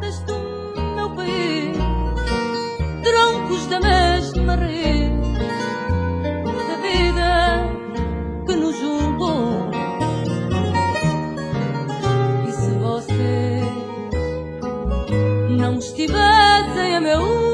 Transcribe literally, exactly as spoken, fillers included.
neste meu país, troncos da mesma rede da vida que nos juntou. E se vocês não estivessem a meu